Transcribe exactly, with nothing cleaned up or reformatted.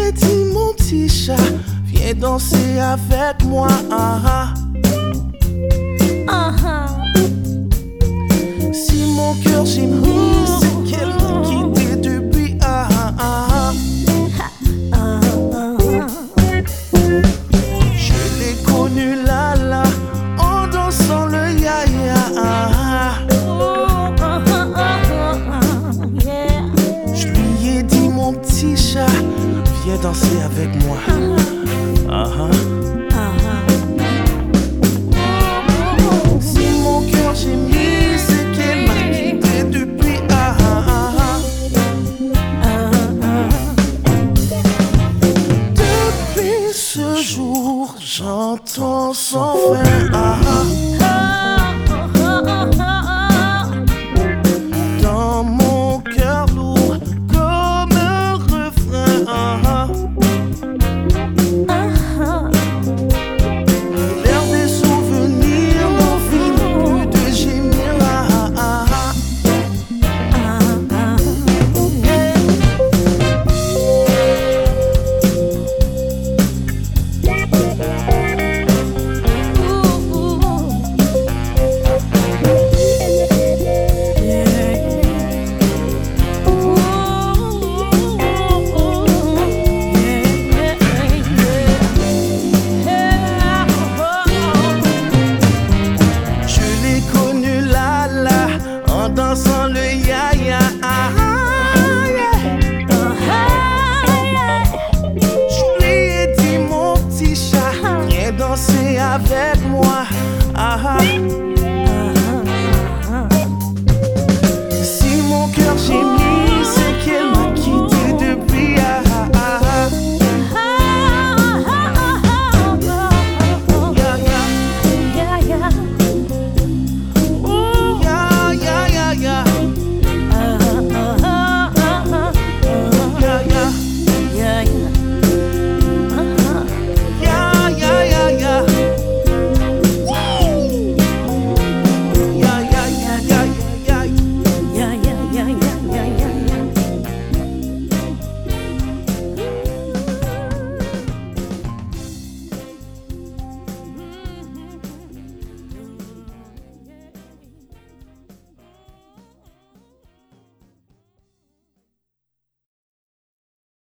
ai dit mon petit chat, viens danser avec moi. Ah, ah. Si mon cœur gémit, c'est qu'elle m'a quitté depuis. Ah, ah, ah. Je l'ai connue là là, en dansant le ya-ya. Je lui ai dit mon petit chat, viens danser avec moi. Ah, ah. Si mon cœur gémit, c'est qu'elle m'a quitté depuis. Ah, ah, ah. Depuis ce jour, j'entends son fin. Ah, ah.